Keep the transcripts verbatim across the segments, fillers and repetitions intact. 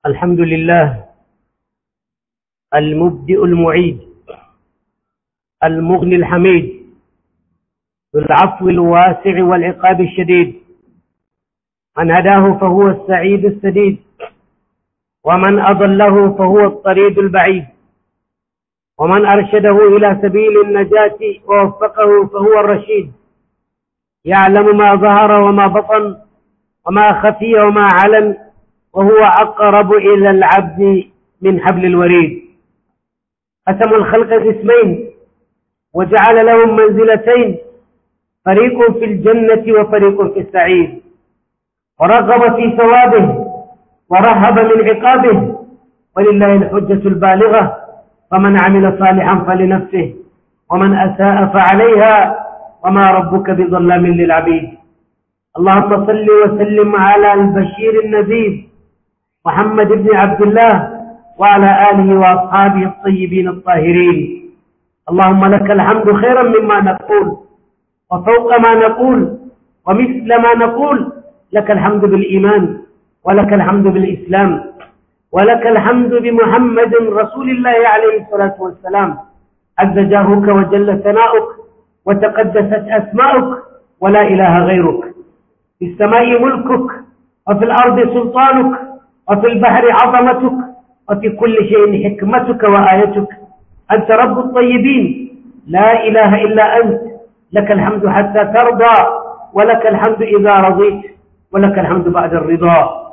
الحمد لله المبدئ المعيد المغني الحميد ذو العفو الواسع والعقاب الشديد. من هداه فهو السعيد السديد، ومن أضله فهو الطريد البعيد، ومن أرشده إلى سبيل النجاة ووفقه فهو الرشيد. يعلم ما ظهر وما بطن وما خفي وما علن، وهو أقرب إلى العبد من حبل الوريد. قسم الخلق قسمين وجعل لهم منزلتين، فريق في الجنة وفريق في السعيد، ورغب في ثوابه ورهب من عقابه، ولله الحجة البالغة، فمن عمل صالحا فلنفسه ومن أساء فعليها وما ربك بظلام للعبيد. اللهم صل وسلم على البشير النذير محمد بن عبد الله وعلى آله وأصحابه الطيبين الطاهرين. اللهم لك الحمد خيرا مما نقول وفوق ما نقول ومثل ما نقول. لك الحمد بالإيمان، ولك الحمد بالإسلام، ولك الحمد بمحمد رسول الله عليه الصلاة والسلام. عز جاهك وجل ثناؤك وتقدست أسماؤك، ولا إله غيرك. في السماء ملكك، وفي الأرض سلطانك، وفي البحر عظمتك، وفي كل شيء حكمتك وآيتك. أنت رب الطيبين، لا إله إلا أنت. لك الحمد حتى ترضى، ولك الحمد إذا رضيت، ولك الحمد بعد الرضا.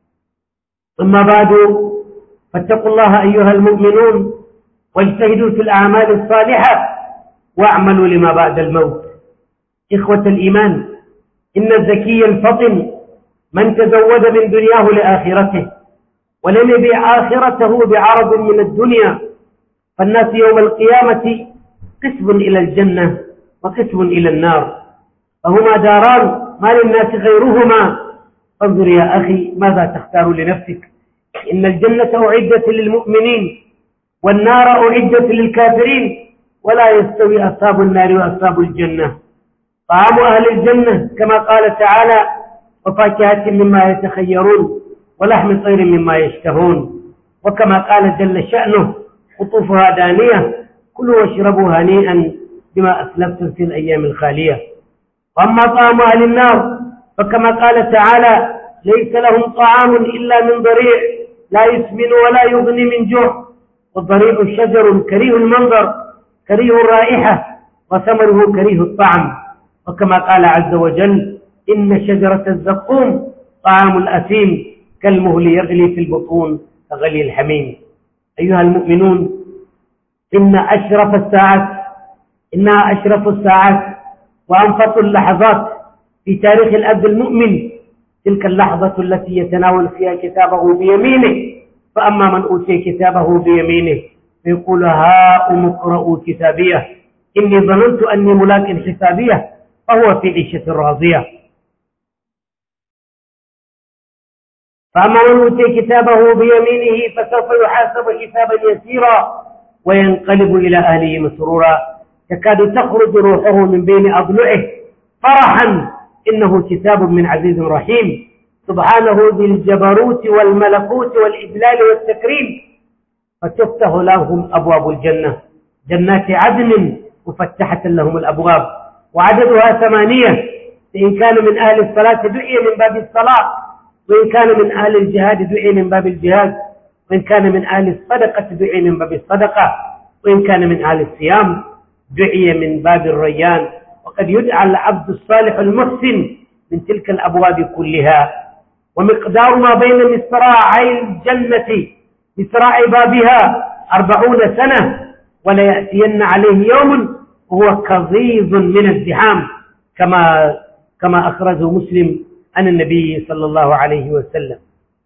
أما بعد، فاتقوا الله أيها المؤمنون، واجتهدوا في الأعمال الصالحة، واعملوا لما بعد الموت. إخوة الإيمان، إن الذكي الفطن من تزود من دنياه لآخرته، ولم يبيع آخرته بعرض من الدنيا. فالناس يوم القيامة قسم إلى الجنة وقسم إلى النار، فهما داران ما للناس غيرهما. فانظر يا أخي ماذا تختار لنفسك. إن الجنة أعدت للمؤمنين، والنار أعدت للكافرين، ولا يستوي أصحاب النار وأصحاب الجنة. طعام أهل الجنة كما قال تعالى: وفاكهة مما يتخيرون، ولحم طير مما يشتهون. وكما قال جل شأنه: قطوفها دانية، كلوا واشربوا هنيئا بما أسلفتم في الأيام الخالية. وأما طعام أهل النار فكما قال تعالى: ليس لهم طعام إلا من ضريع لا يسمن ولا يغني من جوع. والضريع شجر كريه المنظر كريه الرائحة، وثمره كريه الطعم. وكما قال عز وجل: إن شجرة الزقوم طعام الأثيم كالمهل يغلي في البطون كغلي الحميم. أيها المؤمنون، إن أشرف الساعات إنها أشرف الساعات وأنفط اللحظات في تاريخ الأب المؤمن، تلك اللحظة التي يتناول فيها كتابه بيمينه. فأما من أوتي كتابه بيمينه فيقول: هاؤم اقرءوا كتابيه إني ظننت أني ملاق حسابيه، فهو في عيشة راضية. فأما من أوتي كتابه بيمينه فسوف يحاسب حسابا يسيرا وينقلب إلى أهله مسرورا، تكاد تخرج روحه من بين أضلعه فرحا، إنه كتاب من عزيز رحيم. سبحانه ذي الجبروت والملكوت والإجلال والتكريم. فتفتح لهم أبواب الجنة، جنات عدن مفتحة لهم الأبواب، وعددها ثمانية. فإن كان من أهل الصلاة دعي من باب الصلاة، وإن كان من أهل الجهاد دعي من باب الجهاد، وإن كان من أهل الصدقة دعي من باب الصدقة، وإن كان من أهل الصيام دعي من باب الريان. وقد يدعى العبد الصالح المحسن من تلك الأبواب كلها. ومقدار ما بين مصراعي الجنة مصراع بابها أربعون سنة، ولا يأتين عليه يوم وهو كظيظ من الزحام، كما كما أخرجه مسلم عن النبي صلى الله عليه وسلم.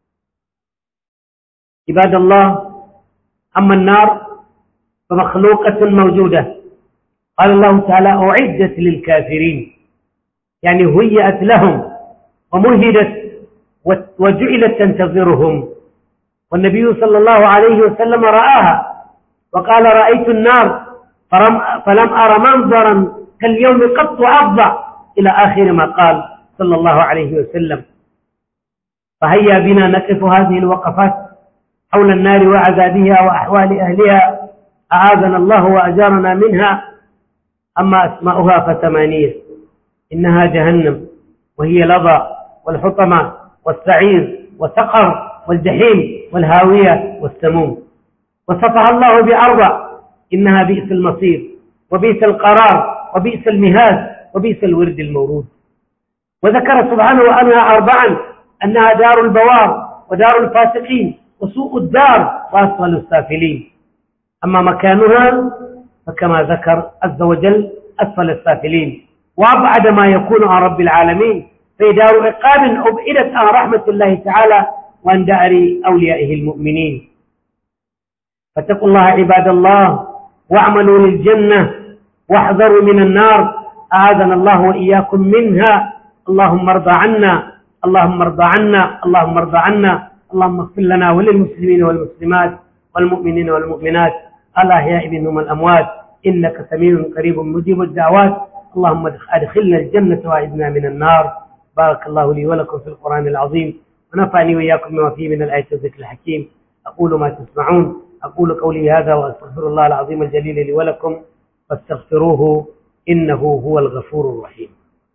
عباد الله، أما النار فمخلوقة موجودة. قال الله تعالى: أعدت للكافرين، يعني هيئت لهم ومهدت وجعلت تنتظرهم. والنبي صلى الله عليه وسلم رآها وقال: رأيت النار فلم أر منظرا كاليوم قط أفظع، إلى آخر ما قال صلى الله عليه وسلم. فهيا بنا نقف هذه الوقفات حول النار وعذابها وأحوال أهلها أعاذنا الله وأجارنا منها. أما أسماؤها فثمانية: إنها جهنم، وهي لظى والحطمة والسعير وسقر والجحيم والهاوية والسموم. وصفها الله بأربع: إنها بئس المصير وبئس القرار وبئس المهاد وبئس الورد المورود. وذكر سبحانه عنها أربعا: أنها دار البوار ودار الفاسقين وسوء الدار وأسفل السافلين. أما مكانها فكما ذكر عز وجل أسفل السافلين، وأبعد ما يكون عن رب العالمين، في دار عقاب أبعدت عن رحمة الله تعالى وعن دار أوليائه المؤمنين. فاتقوا الله عباد الله واعملوا للجنة واحذروا من النار، أعاذنا الله وإياكم منها. اللهم ارضى عنا، اللهم ارضى عنا، اللهم ارضى عنا. اللهم اغفر لنا وللمسلمين والمسلمات والمؤمنين والمؤمنات الأحياء منهم والأموات، إنك سميع قريب مجيب الدعوات. اللهم أدخلنا الجنة وأعذنا من النار. بارك الله لي ولكم في القرآن العظيم، ونفعني وإياكم بما فيه من الآيات والذكر الحكيم. أقول ما تسمعون، أقول قولي هذا وأستغفر الله العظيم الجليل لي ولكم، فاستغفروه إنه هو الغفور الرحيم.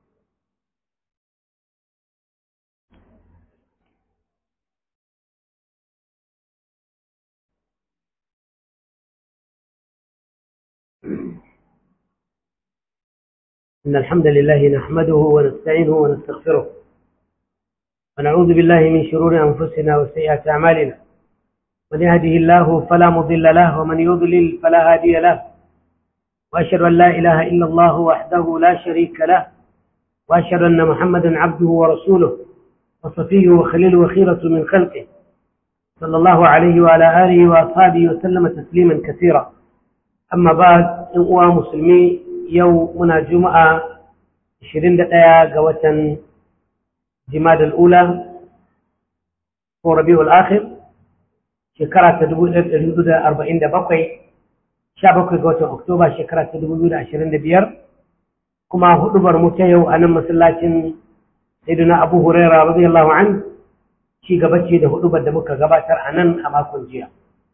إن الحمد لله نحمده ونستعينه ونستغفره، ونعوذ بالله من شرور أنفسنا وسيئات أعمالنا. من يهده الله فلا مضل له، ومن يضلل فلا هادي له. وأشهد أن لا إله إلا الله وحده لا شريك له، وأشهد أن محمدا عبده ورسوله وصفيه وخليله وخيرة من خلقه، صلى الله عليه وعلى آله وأصحابه وسلم تسليما كثيرا. أما بعد، إخوة مسلمين، يومنا جمعة عشرين دقيقة قوة جماد الأولى وربيع الآخر شكرا تدبو الحدود أربعين دقيقة شابك قوة أكتوبر شكرا تدبو عشرين دقيقة. كما هدبر متيو أنا مسلاة سيدنا أبو هريرة رضي الله عنه شي قبتشي ده هدبر دمك قباتر أنن أما كنجيا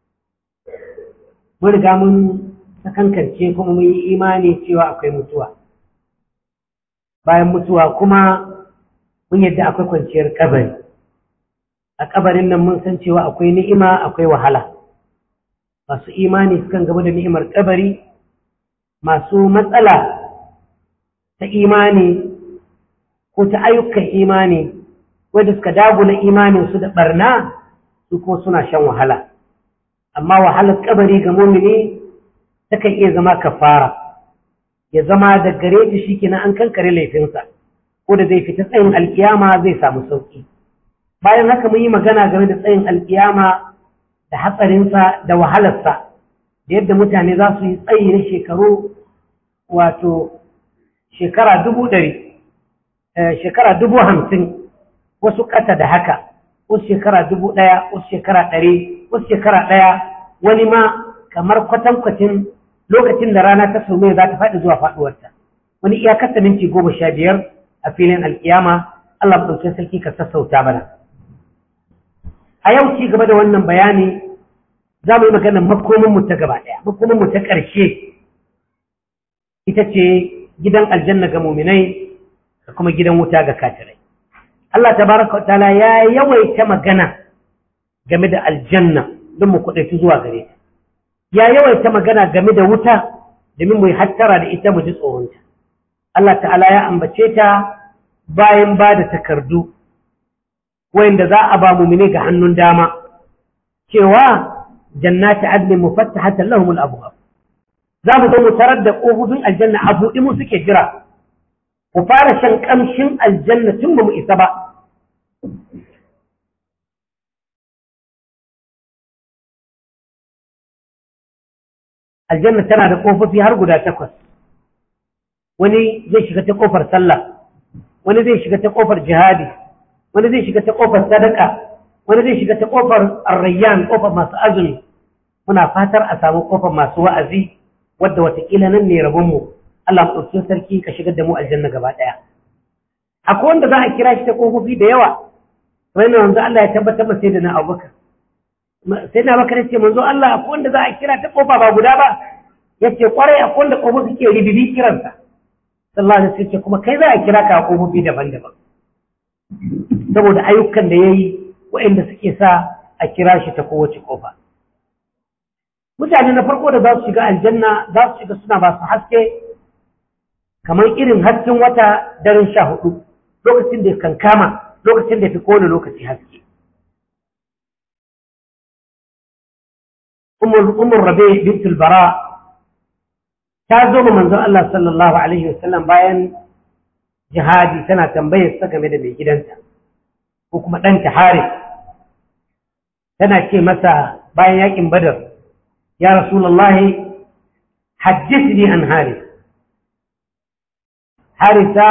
مرقا من sakankance kuma mun yi imani cewa akwai mutuwa. Bayan mutuwa kuma mun yadda akwai kwanciyar kabari. A kabarin nan mun san cewa akwai ni'ima akwai wahala. Masu imani sukan gaba da ni'imar kabari, masu matsala ta imani ko ta ayyukan imani wanda suka dagula imanin su da barna, su kuma suna shan wahala. Amma wahalar kabari ga mumini takan iya zama kafara, ya zama da gare shi kenan an kankare laifinsa, ko da zai fita tsayin alkiyama zai samu sauki. Bayan haka mun yi magana game da tsayin alkiyama da hatsarinsa da wahalarsa, da yadda mutane za su yi tsayi na shekaru, wato shekara dubu ɗari, shekara dubu hamsin, wasu ƙasa da haka, wasu shekara dubu ɗaya, wasu shekara ɗari, wasu shekara ɗaya, wani ma kamar kwatankwacin lokacin da rana ta sume za ta faɗi zuwa faɗuwarta, wani iyakarta minti goma sha biyar a filin alƙiyama. Allah ɗauke sarki ka sassauta bana. A yau ci gaba da wannan bayani za mu yi maganar makominmu ta gaba ɗaya. Makominmu ta ƙarshe ita ce gidan aljanna ga muminai da kuma gidan wuta ga kafirai. Allah tabaraka wa ta'ala ya yawaita magana game da aljanna don mu kuɗaitu zuwa gare ta. Ya yawaita magana game da wuta domin mu yi hattara da ita mu ji tsoronta. Allah ta'ala ya ambace ta bayan ba da takardu wanda za a ba mumine ga hannun dama cewa jannati adnin mufattahatan lahumul abwab. Za mu zo mu tarar da ƙofofin aljanna a buɗe mu suke jira. Ku fara shan ƙamshin aljanna tun ba mu isa ba. Aljanna tana da ƙofofi har guda takwas. Wani zai shiga ta ƙofar sallah, wani zai shiga ta ƙofar jihadi, wani zai shiga ta ƙofar sadaka, wani zai shiga ta ƙofar arrayyan, ƙofar masu azumi. Muna fatar a samu ƙofar masu wa'azi wadda watakila nan ne rabonmu. Allah mu ɗauki sarki ka shigar da mu aljanna gaba ɗaya. Akwai wanda za a kira shi ta ƙofofi da yawa, kamar yadda wanzu Allah ya tabbatar da sai da na Abubakar. sai na bakar ce manzo Allah akwai wanda za a kira ta kofa ba guda ba yace kwarai akwai wanda kofa suke ribibi kiransa sallallahu alaihi wasallam kuma kai za a kira ka kofofi daban-daban saboda ayyukan da yayi waɗanda suke sa a kira shi ta kowace kofa mutane na farko da za su shiga aljanna za su shiga suna ba su haske kamar irin hasken wata daren sha hudu lokacin da kan kama lokacin da fi kowane lokaci haske umar rabe bintul bara ta zo ma manzon Allah sallallahu alaihi wasallam bayan jihadi tana tambayar sa game da mai gidanta ko kuma ɗanta Haris tana ce masa bayan yakin Badar ya Rasulullahi haddithni an Haris Harisa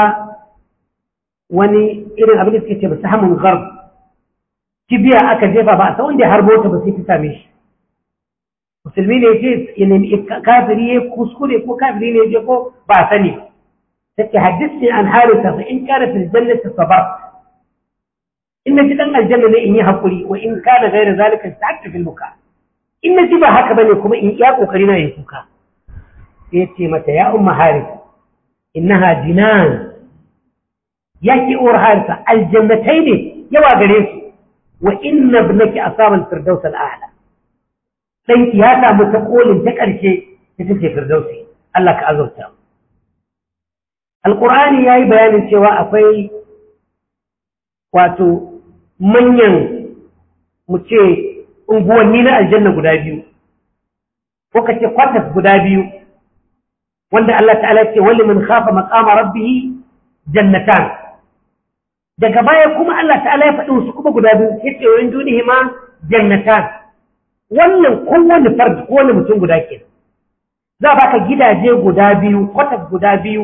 wani irin abin da suke ce ba samun garb kibiya aka jefa ba a san wanda ya harbo ta ba sai ta same shi musulmi ne ce ya nemi kafiri ya kuskure ko kafiri ne je ko ba a sani take haddithni an Harisa fa in kana fil jannati sabar in naji dan aljanna ne in yi hakuri wa in kana gaira zalika ta'attu fil buka in naji ba haka bane kuma in iya kokari na yi kuka sai ce mata ya umma Harisa innaha jinan yaki uwar Harisa aljannatai ne yawa gare su wa inna ibnaki asaba al-firdaus al-a'la danki ya samu ta kolin ta karshe ita ce firdausi Allah ka azurta alqur'ani yayi bayanin cewa akwai wato manyan mu ce unguwanni na aljanna guda biyu ko kace kwatas guda biyu wanda Allah ta'ala ce wali man khafa maqama rabbih jannatan daga baya kuma Allah ta'ala ya faɗi su kuma guda biyu yace wa dunihi ma jannatan wannan kowanne fardi kowanne mutum guda ke za baka gidaje guda biyu kwatas guda biyu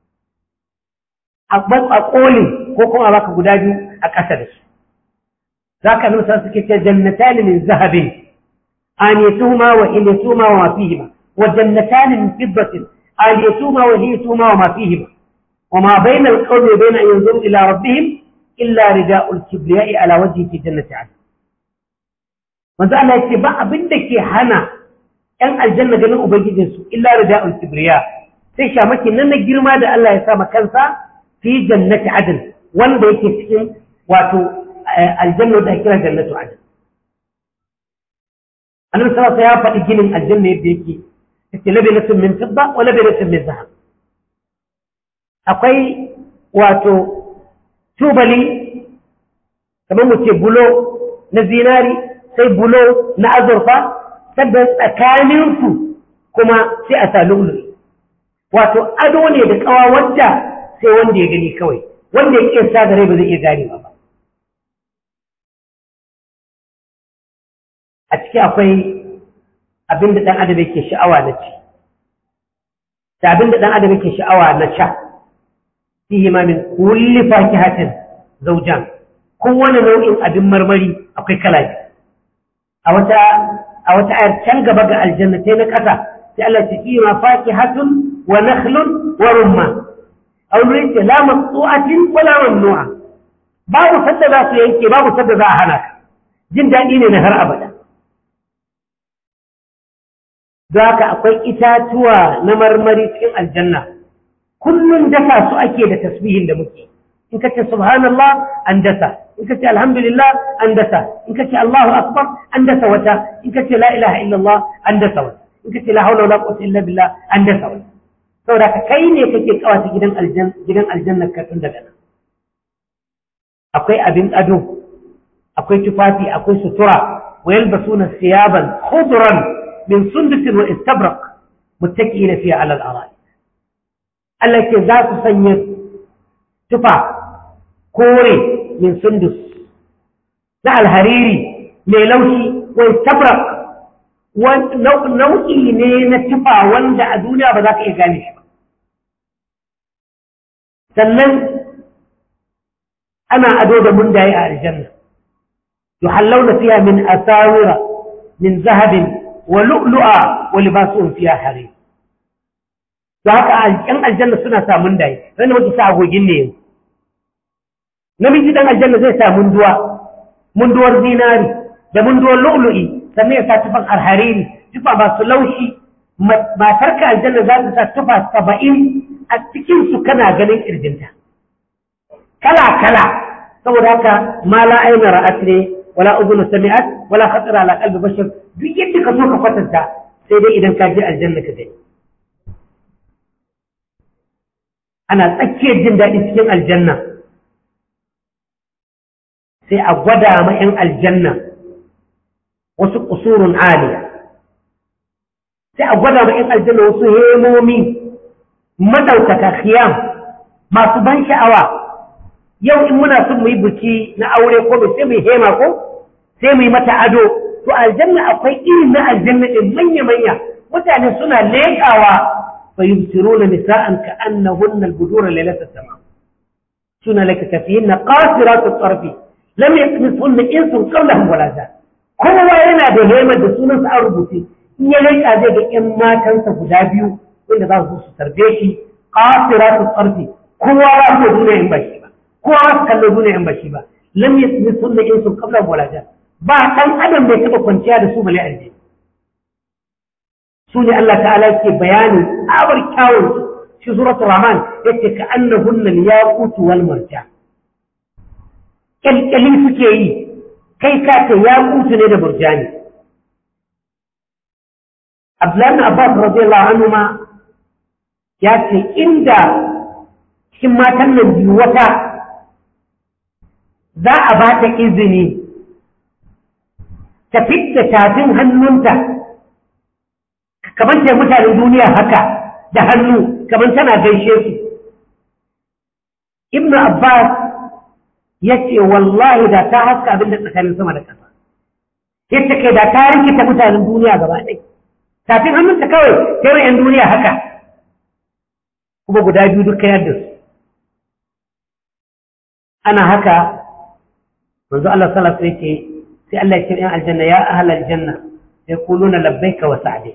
a kolin ko kuma baka guda biyu a ƙasa da su zaka nusa suke ce jannatan min zahabin aniyatuhuma wa ilaytuhuma wa ma fihima wa jannatan min fiddatin آليتهما وهيتهما وما فيهما وما بين القوم وبين أن ينظروا إلى ربهم إلا رداء الكبرياء على وجهه في جنة عدن manzo Allah yake ba abin da ke hana ‘yan aljanna ganin Ubangijinsu illa rida'ul kibriya sai shamaki nan na girma da Allah ya sama kansa fi jannati adn wanda yake cikin wato aljanna da kira jannatu adn annabi sallallahu alaihi wasallam ya faɗi ginin aljanna yadda yake yake labinatun min fidda wa labinatun min zahab akwai wato tubali kamar mu ce bulo na zinari sai bulo na azurfa sannan tsakaninsu kuma sai a sa lulu wato ado ne da kawa wadda sai wanda ya gani kawai wanda ya iya sa da rai ba zai iya gane ba a ciki akwai abin da ɗan adam yake sha'awa na ci da abin da ɗan adam yake sha'awa na sha fihi ma min kulli fakihatin zawjan kowane nau'in abin marmari akwai kala biyu a wata a wata ayar can gaba ga aljannatai na ƙasa sai Allah ya ce ma fakihatun wa nakhlun wa rumman aw laysa la maqtu'atin wa la mamnu'a babu sadda za su yanke babu sadda za a hana ka jin daɗi ne na har abada da haka akwai itatuwa na marmari cikin aljanna kullun dasa su ake da tasbihin da muke in kace subhanallah an dasa in kace alhamdulillah an dasa in kace allahu akbar an dasa wata in kace la ilaha illallah an dasa wata in kace la hawla wala quwwata illa billah an dasa wata saboda ka kai ne kake kawata gidan aljanna gidan aljanna ka tun daga nan akwai abin ado akwai tufafi akwai sutura wa yalbasuna siyaban khudran من سندس واستبرق متكئين فيها على الأرائك التي ذات سنة تفع كوري من سندس لا الهريري ميلوشي واستبرق ونوئي نين تفع وانجا أدوني بذاك إيقانيش سنن أنا أدود من دائع الجنة يحلون فيها من أساور من ذهب ولؤلؤا ولباسهم فيها حرير haka an aljanna suna samun dai ran wanda sa agogin ne namiji dan aljanna zai samu duwa munduwar zinari da munduwar lu'lu'i sannan ya sa tufan alhariri tufa masu laushi matarka aljanna za ta sa tufa saba'in a cikin su kana ganin kirjinta kala kala saboda haka ma la aina ra'at ne wala udhun sami'at wala khatara ala qalbi bashar duk yadda ka so ka kwatanta sai dai idan ka je aljanna ka gani ana tsakiyar jin daɗi cikin aljanna sai a gwada ma 'yan aljanna wasu kusurun aliya sai a gwada ma 'yan aljanna wasu hemomi madaukaka khiyam masu ban sha'awa yau in muna son mu yi biki na aure ko sai mu yi hema ko sai mu yi mata ado to aljanna akwai irin na aljanna din manya manya mutane suna leƙawa fa yubsiruna nisa'an ka annahunna al-budur laylat as-sama suna laka kafihinna qasirat at-tarfi lam yatmithunna insun qablahum wala jan kowa yana da hema da sunan sa a rubuce in ya leƙa zai ga ƴan matansa guda biyu wanda za su su tarbe shi qasirat at-tarfi kowa ba su duniya in ba shi ba kowa ba su kallo duniya in ba shi ba lam yatmithunna insun qablahum wala jan ba ɗan adam bai taɓa kwanciya da su bale aljanna su ne Allah ta'ala yake bayanin tsabar kyawun shi suratul rahman yace ka annahunna al-yaqut wal marjan kalkali suke yi kai ka ce yaqut ne da murjani Abdullah ibn Abbas radiyallahu anhu ma ya ce inda cikin matan nan biyu wata za a ba ta izini ta fitta tafin hannunta kamar ce mutanen duniya haka da hannu kamar tana gaishe su Ibn Abbas ya ce wallahi da ta haska abin da tsakanin sama da ƙasa ya ce kai da ta rikita mutanen duniya gaba ɗaya tafin hannunta kawai sai wa 'yan duniya haka kuma guda biyu duka yadda su ana haka manzo Allah sallallahu alaihi wasallam yake sai Allah ya ce ‘yan aljanna ya ahal aljanna sai kuluna labbaika wa sa'adik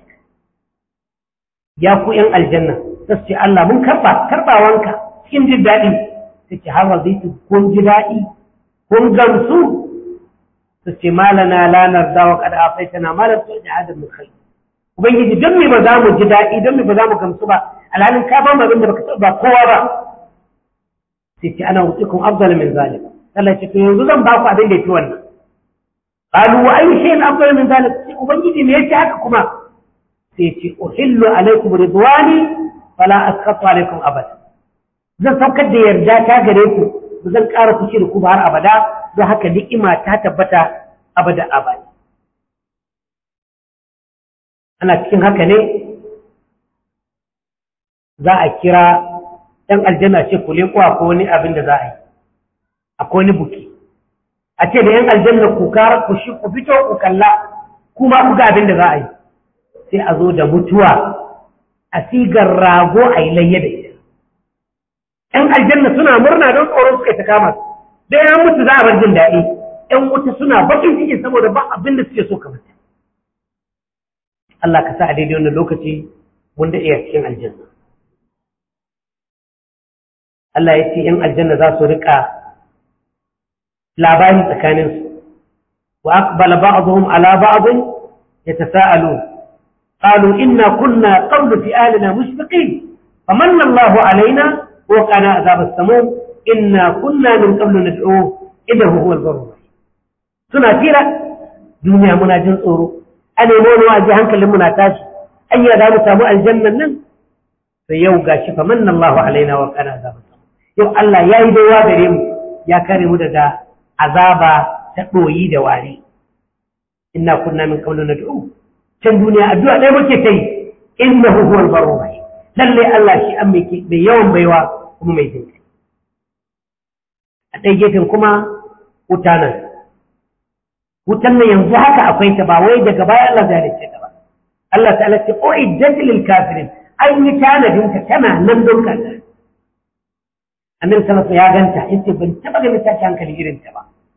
ya ku ‘yan aljanna sai su ce Allah mun karɓa karɓawanka cikin jin daɗi sai ce har wazitu kun ji daɗi kun gamsu su ce malana lanar dawa kada a faitana malar su da adam mu kai ubangiji don me ba za mu ji daɗi don me ba za mu gamsu ba alhalin ka ba mu abin da baka ba kowa ba sai ce ana wutsikum afdal min zalim Allah ce to yanzu zan ba ku abin da yake wannan قالوا وأي شيء أفضل من ذلك وبنجي ليش حقكما سيتي أحل عليكم رضواني فلا أسخط عليكم أبدا zan saukar da yarda ta gare ku ba zan ƙara fushi da ku ba har abada don haka ni'ima ta tabbata abada abada ana cikin haka ne za a kira ɗan aljanna ce ku leƙo akwai wani abin da za a yi akwai wani buki a ce da ‘yan aljanna ku kara ku shi ku fito ku kalla kuma ku ga abin da za a yi sai a zo da mutuwa a sigar rago a yi layya da ita ‘yan aljanna suna murna don tsoron suka ta kama da ‘yan mutu za a bar jin daɗi ‘yan wuta suna bakin ciki saboda ba abin da suke so ka mutu Allah ka sa a daidai wannan lokaci wanda iya cikin aljanna Allah ya ce ‘yan aljanna za su riƙa labari tsakaninsu wa aqbala ba'dhum ala ba'd yatasaalun qalu inna kunna qablu fi ahlina mushfiqin famanna Allahu alaina wa qana azab as-samum inna kunna min qablu nad'uhu innahu huwal barru rahim suna tira duniya muna jin tsoro a nemo wani waje hankalin muna tashi an yi da mu samu aljannan nan sai yau gashi famanna Allahu alaina wa qana azab as-samum yau Allah yayi baiwa gare mu ya kare mu daga azaba ta ɗoyi da wari inna kunna min qawlin nad'u can duniya addu'a dai muke tai innahu huwal barru rahim lalle Allah shi an mai mai yawan baiwa kuma mai jinkai a dai gefen kuma wuta nan wutan nan yanzu haka akwai ta ba wai daga baya Allah zai halice ta ba Allah ta'ala ce uiddat lil kafirin an yi tanadin ta tana nan don kanta annabi sallallahu alaihi wasallam ya ganta yace ban taba ganin tashi hankali irin ta ba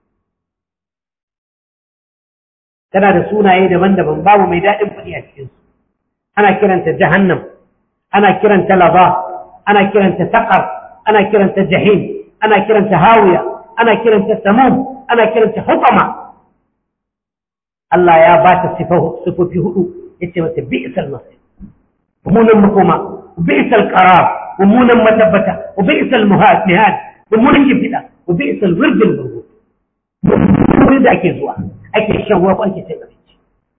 tana da sunaye daban-daban babu mai daɗin faɗi a cikin su ana kiranta jahannam ana kiranta lava ana kiranta saqar ana kiranta jahim ana kiranta hawiya ana kiranta samum ana kiranta hutama Allah ya ba ta sifofi hudu yace mata bi'sal masir mummunan makoma bi'sal qarar mummunan matabbata bi'sal muhad mummunan kifida bi'sal wirdul mawrud mummunan da ake zuwa ake shan ruwa ko ake cin abinci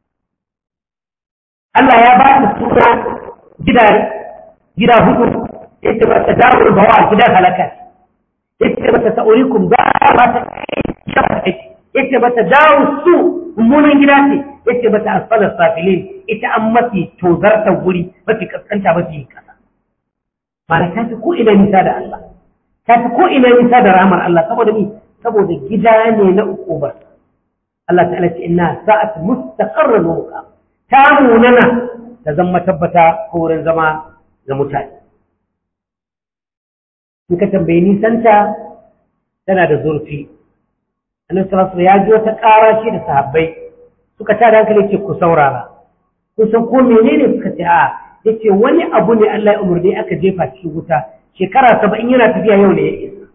Allah ya ba ta suna gida gida hudu yace mata dawul bawa gida halaka yace mata ta'urikum ba ba ta yace mata dawo su mummunan gida ce yace mata asfalar safilin ita an mafi tozarta guri mafi kaskanta mafi kasa mana ta fi ko ina nisa da Allah ta fi ko ina nisa da rahmar Allah saboda ni saboda gida ne na ukubar Allah ta'ala ce inna sa'at mustaqarran wa muqam ta munana ta zama tabbata ko wurin zama ga mutane in ka tambaye nisanta tana da zurfi annabi sallallahu alaihi wasallam ya ji wata ƙara shi da sahabbai suka ta da hankali ce ku saurara kun san ko menene suka ce a yace wani abu ne Allah ya umurni aka jefa cikin wuta shekara saba'in yana tafiya yau ne ya isa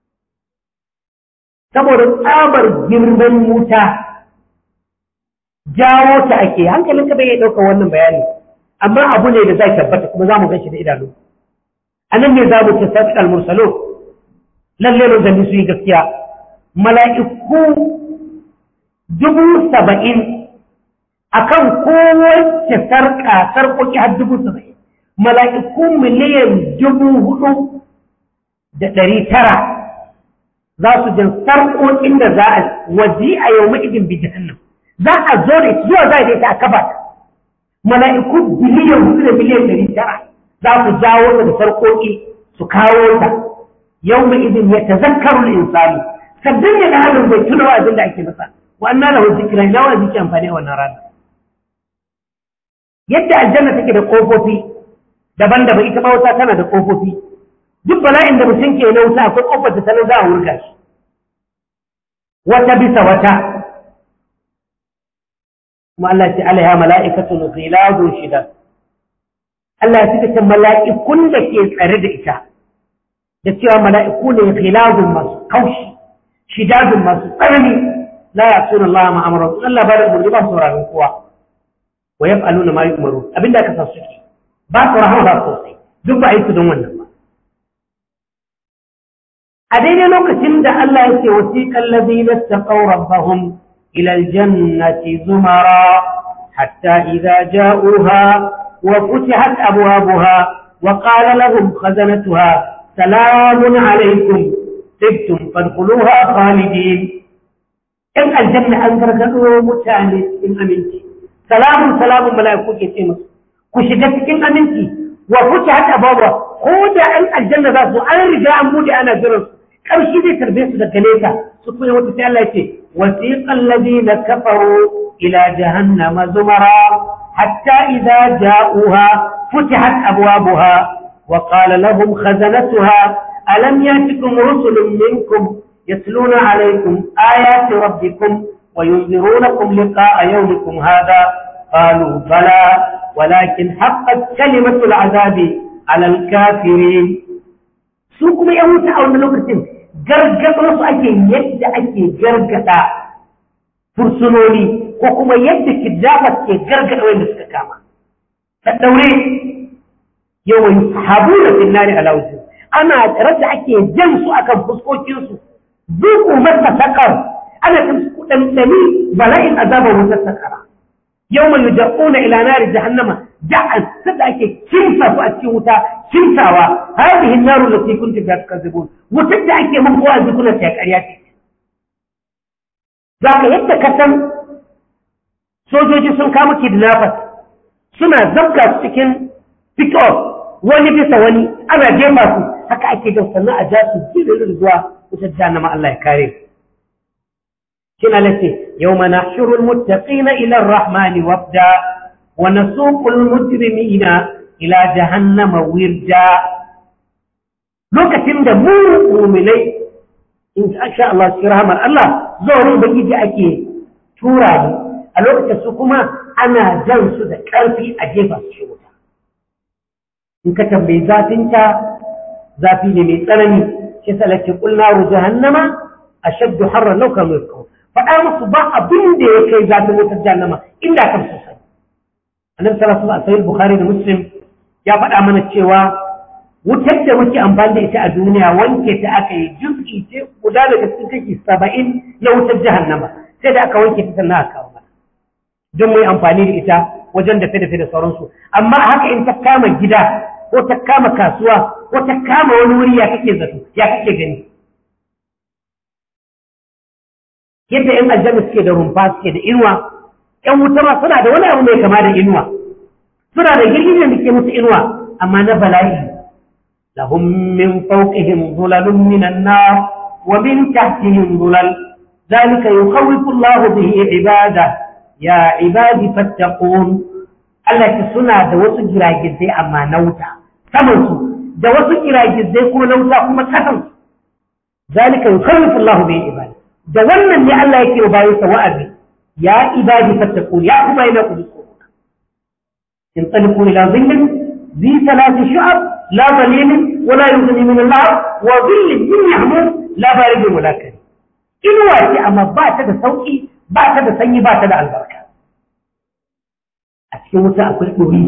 saboda tsabar girman wuta jawo ta ake hankalinka bai iya ɗaukar wannan bayani amma abu ne da zai tabbata kuma za mu gan shi da idanu anan ne za mu ce sabi al-mursalun lalle manzanni su yi gaskiya mala'iku dubu saba'in a kan kowace sarƙa sarƙoƙi har dubu saba'in mala'iku miliyan dubu hudu da ɗari tara za su jan sarƙoƙin da za a waje a yau ma'idin bijihan nan za a zo da zuwa za a da ita a kafa mala'iku biliyan hudu da miliyan ɗari tara za su jawo ta da sarƙoƙi su kawo ta yau ma'idin ya tazakkaru insani sabbin ya da hannun bai tuna wa'azin da ake masa wa'annan da wasu kira ina wa'azi ke amfani a wannan rana yadda aljanna take da ƙofofi daban-daban ita ma wuta tana da ƙofofi duk bala'in da mutum ke na wuta akwai ƙofar da sanar za a wurga shi wata bisa wata kuma Allah ce alaiha mala'ikatun ghilazun shidad Allah ya cika mala'ikun da ke tsare da ita da cewa mala'iku ne ghilazun masu kaushi shidadun masu tsanani la ya'suna Allah ma amara Allah ba da umurni ba sauraron kowa wa yaf'aluna ma yu'maru abinda aka sa suke ba su rahama ba sosai duk ba aiki don wannan ba a daidai lokacin da Allah yake wasiqal ladina taqaw rabbahum ila aljannati zumara hatta idza ja'uha wa futihat abwabuha wa qala lahum khazanatuha salamun alaykum tibtum fadkhuluha khalidin in aljanna an gargado mutane cikin aminci salamun salamun malaiku ke ce musu ku shiga cikin aminci wa futihat abwabuha ko da an aljanna za su an riga an bude ana jiran ƙarshe zai tarbe su daga nesa su kuma wata sai Allah ya ce wasiqal ladina kafaru ila jahannama zumara hatta idza ja'uha futihat abwabuha wa qala lahum khazanatuha alam yatikum rusulun minkum yatluna alaykum ayati rabbikum wa yunzirunakum liqa'a yawmikum hadha qalu bala walakin haqqat kalimatu al'azabi 'ala al-kafirin su kuma yan wuta a wannan lokacin gargaɗo su ake yadda ake gargaɗa fursunoni ko kuma yadda kidnappers ke gargaɗa wanda suka kama ta ɗaure yawan habu da sinnari a lautu ana rasa ake jan su akan fuskokinsu zuku masa sakar ana kan su ɗanɗani bala'in azabar wutar sakara yau mai yuja'una ila nari jahannama da'an sada ake kimsa su a cikin wuta kimsawa hadhihi an-naru allati kuntum tukadzibun wutar da ake mun kowa kuna ta ƙarya ce zaka yadda ka san sojoji sun kama kidnappers suna zabga su cikin pick-up wani bisa wani ana jefa su haka ake da sannan a ja su jirin zuwa wutar jahannama Allah ya kare kina lace yawma nahshuru al-muttaqina ila ar-rahmani wafda wa nasuqu al-mujrimina ila jahannama wirda lokacin da mu mu'minai in sha Allah shi rahmar Allah zuwa bagiji ake tura ni a lokacin su kuma ana jan su da ƙarfi a jefa su wuta in ka tambayi zafin ta zafi ne mai tsanani shi salati qul naru jahannama ashaddu harran law kanu yakun faɗa musu ba abin da ya kai zafin wutar jahannama inda kan sosai. Annabi sallallahu alaihi wasallam a Bukhari da Muslim ya faɗa mana cewa wutar da muke amfani da ita a duniya wanke ta aka yi juz'i ce guda daga cikin kashi saba'in na wutar jahannama sai da aka wanke ta sannan aka kawo mana don mu yi amfani da ita wajen dafe-dafe da sauransu. Amma haka in ta kama gida ko ta kama kasuwa ko ta kama wani wuri ya kake zato ya kake gani. Yadda ‘yan aljanna suke da rumfa suke da inuwa, ‘yan wuta ma suna da wani abu mai kama da inuwa, suna da girgizan da ke musu inuwa, amma na bala'i. Lahum min fawqihim zulalun minan nar wa min tahtihim zulal zalika yukhawwifu Allah bihi ibada ya ibadi fattaqun. Allah ke suna da wasu giragizai amma na wuta saman su da wasu giragizai kuma na wuta kuma kasan su. Zalika yukhawwifu Allah bihi ibada. Da wannan ne Allah yake wa bayansa wa'azi ya ibadi fattaqun ya kuma ina ku tsoro in taliqu ila dhillin zi thalath shu'ab la dhalil wa la yughni min Allah wa dhillin min yahmum la barid wa la karim. Inuwa ce amma ba ta da sauki ba ta da sanyi ba ta da albarka. A cikin wuta akwai ɗori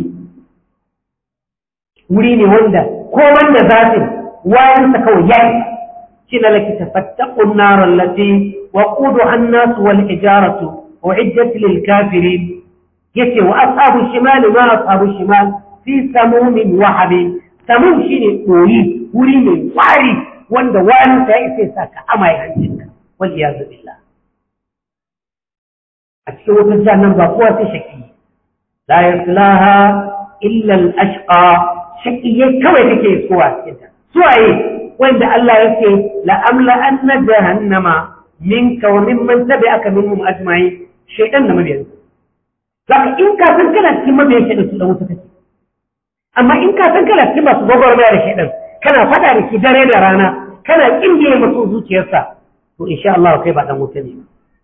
wuri ne wanda ko wanda zafin wayansa kawai yayi قيل لك تفتقوا النار التي وقودها الناس والحجارة أعدت للكافرين يتي وأصحاب الشمال ما أصحاب الشمال في سموم وحميم. سموم شيء قوي ورين واري وند وان سيسي ساكا أما يعنجك والعياذ بالله. أتشوف الجنة بقوة شكي لا يصلاها إلا الأشقى شكي كوي كي سوا سوا وإن الله يكي لأملأن جهنم منك وممن تبعك منهم أجمعين شيئا ما بينه. لكن إن كان كلا كما بيشهد سلوه تكتي. أما إن كان كلا كما صبر ما شيئا كان فتح لك دري رانا كان إندي مسوس يسا وإن شاء الله كيف بعد موتني.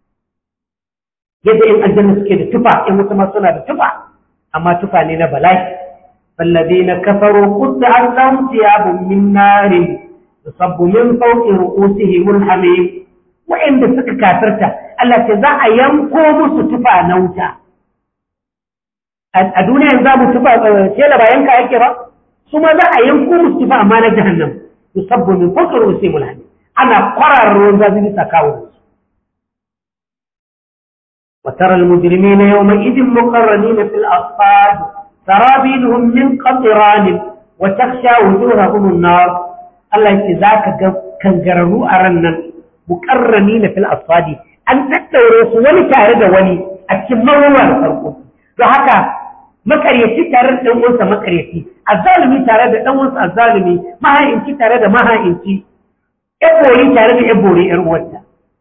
يد إن الجنة كده تفع إن متمسنا بتفع أما تفع لنا بلاش. فالذين كفروا قطعت لهم ثياب من نار يصب من فوق رؤوسهم الحميم. وإن بسك كافرته التي ذا ينقوم ستفا نوتا الدنيا ينزام ستفا سيلا باينكا يكرا ثم ذا ينقوم ستفا أمان جهنم يصب من فوق رؤوسهم الحميم. أنا قرر روزازي تكاون. وترى المجرمين يومئذ مقرنين في الأصفاد سرابيلهم من قطران وتخشى وجوههم النار. Allah yake za ka ga kangararru a ran nan mukarrami na fil asfadi an tattaure su wani tare da wani a cikin mawawa da farko. Don haka makaryaci tare da ɗan uwansa makaryaci, azzalumi tare da ɗan uwansa azzalumi, maha'inci tare da maha'inci, ebori tare da ebori ƴar uwarta.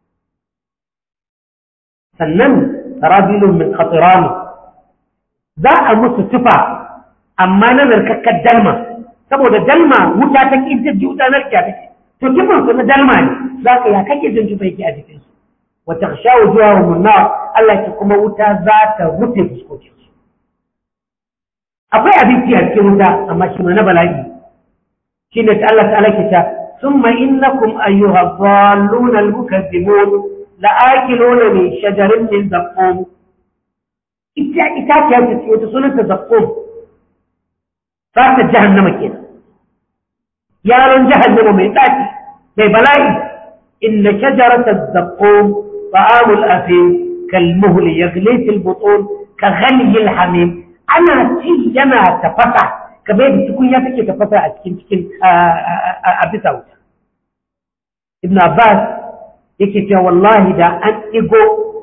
Sannan sarabilun min qatirani za a musu tufa amma na narkakkar dalma. Saboda dalma wuta ta ƙi ji wuta narkiya take to kifin su na dalma ne za ka ya kake jin tufa yake a jikin su wa takhsha wujuhahum an-nar Allah ke kuma wuta za ta rufe fuskokin su. Akwai abinci a cikin wuta amma shi ma na bala'i shine ta Allah ta'ala ke ta summa innakum ayyuha dhalluna al-mukaththibun la'akiluna min shajarin min zaqqum. ita ita ce ta ce wata sunanta zaqqum فات جهنم كده يا رن جهنم ميتاتي زي بلاي إن شجرة الزقوم طعام الأثيم كالمهل يغلي في البطون كغلي الحميم. أنا تي أنا تفتح كبير تكون ياتك تفتح أتكين تكين أبتاوت. ابن عباس يكي والله دا أن إيقو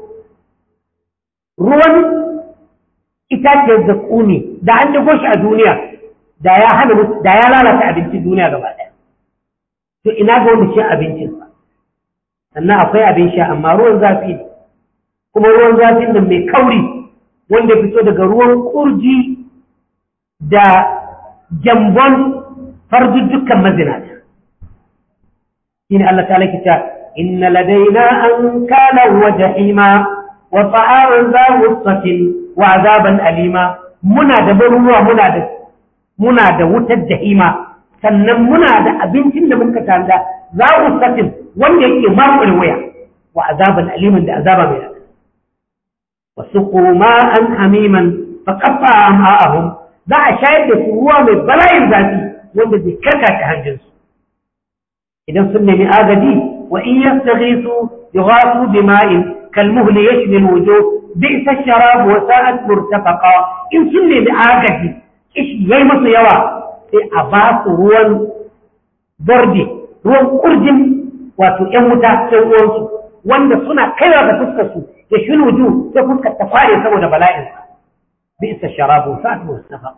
روان إتاتي الزقومي دا أن إيقوش الدنيا da ya hana da ya lalata abincin duniya gaba ɗaya. To ina ga wanda shi abincin sa. Sannan akwai abin sha amma ruwan zafi ne. Kuma ruwan zafin nan mai kauri wanda fito daga ruwan kurji da jambon farjujjukan mazinata. Shine Allah ta'ala ke ta inna ladaina ankala wa jahima wa ta'awan za wusfatin wa azaban alima. Muna da ruwa muna da muna da wutar jahima sannan muna da abincin da muka tanda za mu satin wanda yake makon waya wa azaban aliman da azaba mai rana wasu ma'an hamiman fa kafa ma'ahum za a shayar da su ruwa mai bala'in zafi wanda zai karkata hanjinsu idan sun nemi agaji wa in yastaghisu yughasu bima'in kalmuhl yashmi alwujuh bi'sa ash-sharab wa sa'at murtafaqa in sun nemi agaji kishi yayi masa yawa sai a ba su ruwan borde ruwan kurjin wato ƴan wuta sai uwansu wanda suna kaiwa ga fuskar su ya shulwuju sai fuskar ta fare saboda bala'in bi'sa ash-sharab wa sa'at murtafaqa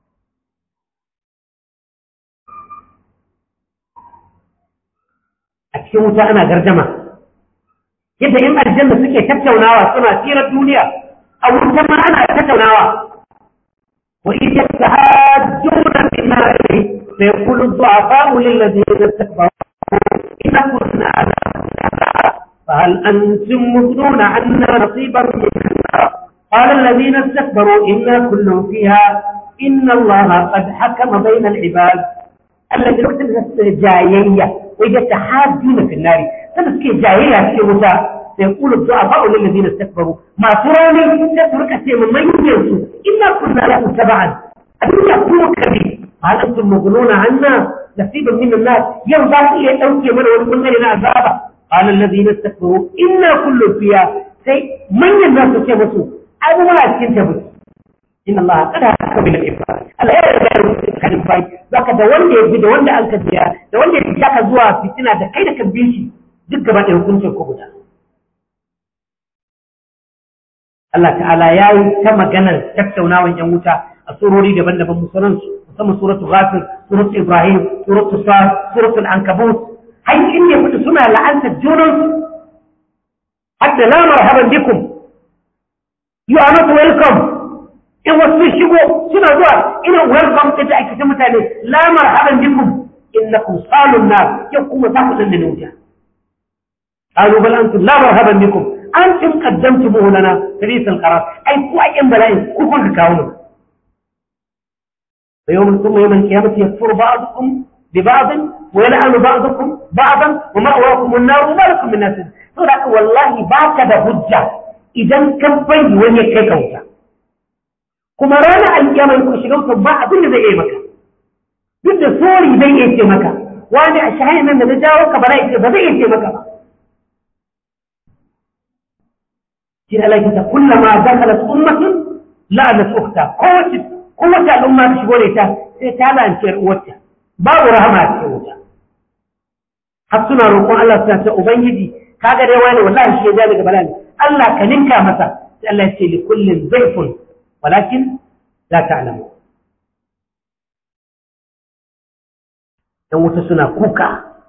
a cikin wuta ana gardama yadda in aljanna suke tattaunawa suna tsirar duniya a wuta ma ana tattaunawa wa idh yatahajjuna fi nari fa yaqulu ad-du'afa'u lil ladina istakbaru inna kunna fa hal antum mughnuna 'anna nasiban minha qala alladhina istakbaru inna kullun fiha inna allaha qad hakama bayna al-'ibad alladhi yuktaba jayayya ويتحاجون في النار فبسكي جاهية في موسى سيقول الضعفاء للذين استكبروا ما تروني تترك شيء من ينسوا إلا كنا له تبعا الدنيا كله كبير هل أنتم مغنون عنا نصيبا من الناس يرضى إلى توكي من ونقلنا لنا عذابا قال الذين استكبروا إنا كل فيها سي من الناس تشبسوا أبو ما تنتبسوا إن الله قد حكم من الإفراد الله يرضى kan bai zaka da wanda ya bi da wanda an ka biya da wanda ya biya ka zuwa fitina da kai da ka bi shi duk gaba da hukuncin ko guda Allah ta'ala ya yi ta maganar tattaunawan yan wuta a surori daban-daban musamman musamman suratul ghafir suratul ibrahim suratul sad suratul ankabut har inda kudu suna la'anta junan hatta la marhaban bikum you are not welcome in wasu shigo suna zuwa ina welcome ta da ake ta mutane la marhaban bikum innakum salun nar yau kuma za ku danne wuta qalu bal antum la marhaban bikum antum qaddamtumuhu lana tabis alqarar ai ku ayyan bala'i ku kun kawo mu yawm thumma yawm alqiyamati yakfuru ba'dukum bi ba'd wa yal'anu ba'dukum ba'dan wa ma'wakum an-nar wa ma lakum min nasir to da wallahi baka da hujja idan kan bai wani kai ka wuta kuma rana alƙiyama ku shiga wuta ba abin da zai yi maka duk da sori zai iya ce maka wani a shahayin nan da na jawo ka bara ba zai iya ce maka ba shi da alaƙi ta kullama dakalat ummatun la'anat ukhta kowace kowace al'umma ta shigo da ita sai ta la'anci yar uwarta babu rahama a cikin wuta har suna roƙon Allah suna ce ubangiji kaga dai wani wallahi shi ya ja daga bala'i Allah ka ninka masa sai Allah ya ce li kullin dhayfun ولكن لا تعلمون يوم سنة كوكا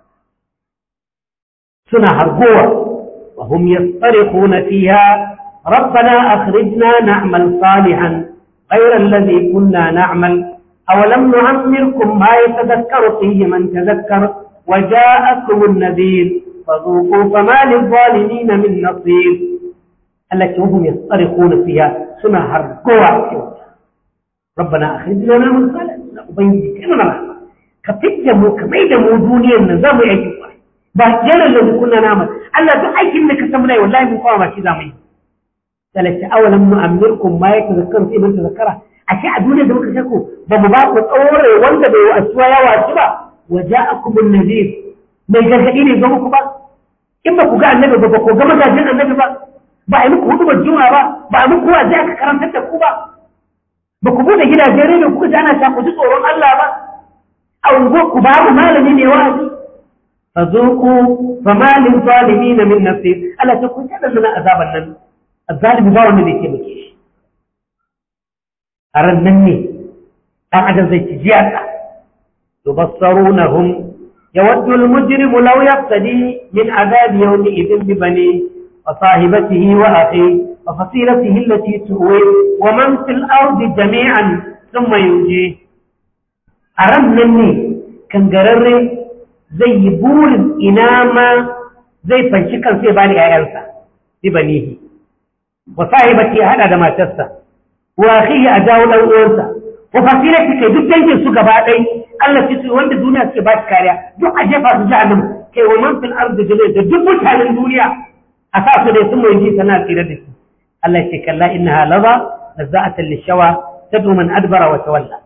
سنة هرقوة وهم يصطرخون فيها ربنا أخرجنا نعمل صالحا غير الذي كنا نعمل أولم نعمركم ما يتذكر فيه من تذكر وجاءكم النذير فذوقوا فما للظالمين من نصير التي هم يصطرخون فيها سنة هرقوة ربنا أخرجنا من صالح أبيني كنا نعمل كفتجمو كميدمو دونيا النظام يجب بهجنا الذي كنا نعمل ألا دعيك إنك سمنا والله مقامة كذا مين ثلاثة أولا نؤمركم ما يتذكر في من تذكره أشياء دونيا دمك شكو بمباق وطور وانت بأسوايا وأسوا وجاءكم النذير ما يجرقين يزومكم بقى إما كوكا النبي بابا كوكا مجازين النبي بقى ba a yi muku hudu juma'a ba ba a muku waje aka karantar da ku ba ba ku bude gidajen rediyo ku ji ana sha ku ji tsoron Allah ba a ungo ku babu malami ne wa'azi fazuqu famalin zalimin min nasir Allah ta kun tada lana azaban nan azalimi ba wanda zai taimake shi a ran nan ne dan adam zai ci jiyarsa tubassarunahum yawaddu al-mujrimu law yaftadi min azabi yawmi idhin bi bani وصاحبته وأخيه وفصيلته التي تؤويه ومن في الأرض جميعا ثم ينجيه أرمني كان قرر زي بول إناما زي فنشكا في بالي آيالسا ببنيه وصاحبته هذا ما تسا وأخيه أجاو لو أنسا وفصيلته كي دك تنجل سكا بعدي التي تؤويه الدنيا سكبات كاريا دو أجفا سجعلم كي ومن في الأرض جميعا دو بوتها للدنيا a sa su dai sun mai ji sana tsira da su Allah ya ce kalla innaha laza nazza'atan lishawa tad'u man adbara wa tawalla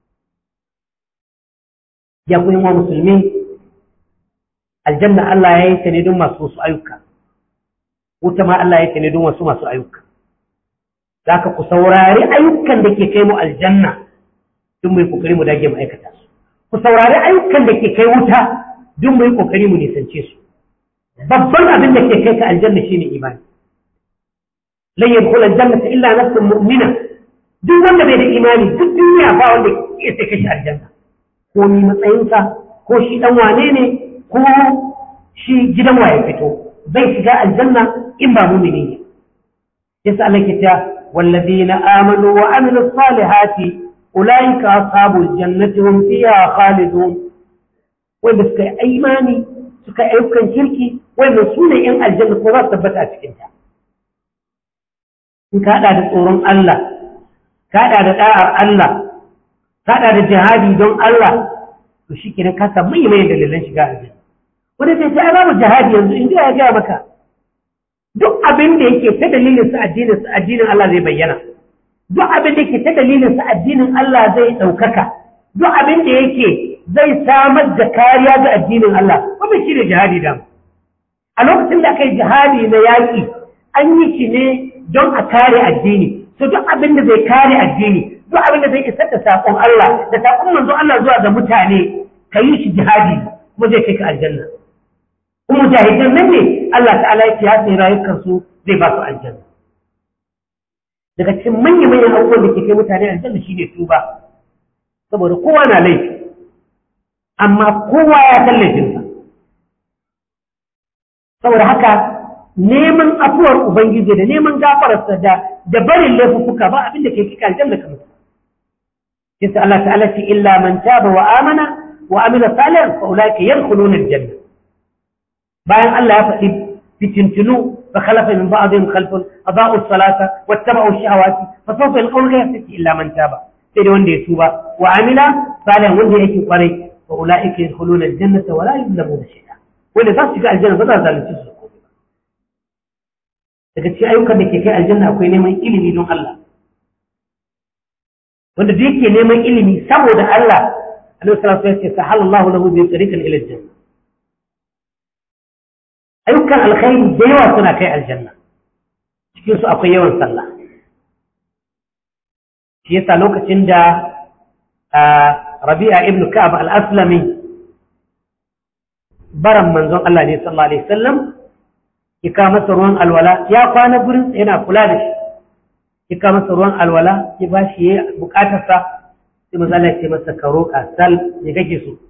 ya ku yin wa musulmi aljanna Allah ya yi ta ne don masu wasu ayyuka wuta ma Allah ya yi ta ne don wasu masu ayyuka zaka ku saurari ayyukan da ke kai mu aljanna duk mu yi kokari mu dage mu aikata su ku saurari ayyukan da ke kai wuta duk mu yi kokari mu nisance su babban abin da ke kai ka aljanna shine imani lan yadkhul aljannata illa nafsun mu'mina duk wanda bai da imani duk duniya ba wanda ke sai kashi aljanna ko ni matsayinsa ko shi dan wane ne ko shi gidan waye fito bai shiga aljanna in ba mu'mini ne yasa Allah ke ta walladina amanu wa amilus salihati ulaika ashabul jannati hum fiha khalidun wanda suka yi imani suka yi ayyukan kirki wanda su ne yan aljanna ko za su tabbata a cikin ta in ka hada da tsoron Allah ka hada da da'ar Allah ka hada da jihadi don Allah to shikenan ka samu mai dalilan shiga aljanna wanda sai sai babu jihadi yanzu in ya ga maka duk abin da yake ta dalilin sa addinin sa addinin Allah zai bayyana duk abin da yake ta dalilin sa addinin Allah zai daukaka duk abin da yake zai samar da kariya ga addinin Allah wannan shine jihadi da a lokacin da kai jihadi na yaki an yi shi ne don a kare addini to duk abin da zai kare addini duk abin da zai isar da sakon Allah da sakon manzo Allah zuwa ga mutane ka yi shi jihadi kuma zai kai ka aljanna kuma mujahidan nan ne Allah ta'ala yake ya tsira rayukan su zai ba su aljanna daga cikin manyan manyan abubuwan da ke kai mutane aljanna shine tuba saboda kowa na laifi amma kowa ya san laifinsa saboda haka neman afuwar ubangiji da neman gafararsa da da barin laifuka ba abin da ke kika aljanna kamar yasa Allah ta'ala ce illa man taba wa amana wa amila salihan fa ulaika yadkhuluna aljanna bayan Allah ya faɗi fitintinu fa khalafa min ba'dihim khalfun adaa'u as-salata wattaba'u ash-shahawati fa sawfa yalqawna ghayra illa man taba sai da wanda ya tuba wa amila salihan wanda yake kwarai fa ulaika yadkhuluna aljannata wa la yuzlamuna shay'a wanda za su shiga aljanna ba za su zalunci su daga cikin ayyukan da ke kai aljanna akwai neman ilimi don Allah wanda da yake neman ilimi saboda Allah Annabi sallallahu alaihi wasallam ya ce sahalallahu lahu bi tariqin ila aljanna ayyukan alkhairi da yawa suna kai aljanna cikin su akwai yawan sallah shi yasa lokacin da Rabi'a ibn Ka'ab al-Aslami baran manzon Allah ne sallallahu alaihi wasallam ya kawo masa ruwan alwala ya kwana gurin yana kula da shi ya kawo masa ruwan alwala ya ba shi ya bukatarsa sai manzo Allah ya ce masa ka roƙa sal ya gage su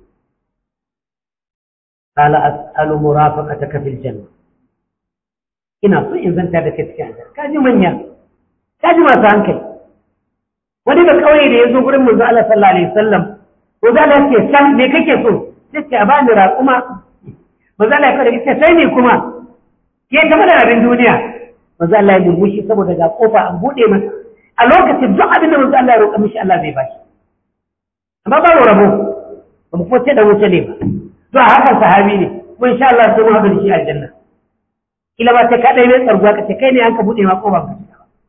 qala as'alu murafaqataka fil janna ina so in zanta da kai cikin aljanna kaji manya kaji masu hankali wani da kauye da ya zo gurin manzo Allah sallallahu alaihi wasallam manzo Allah ya ce san me kake so sai ce a bani raƙuma manzo Allah ya ce sai ne kuma ke gaba da abin duniya manzo Allah ya murmushi saboda ga kofa an bude masa a lokacin duk abin da manzo Allah ya roƙa mishi Allah zai bashi amma ba rabo ba mu fice da wuce ne ba to a hakan sahabi ne kuma insha Allah sai mu haɗu da shi aljanna kila ba sai ka dai mai tsarguwa ka ce kai ne an ka bude ma kofa ka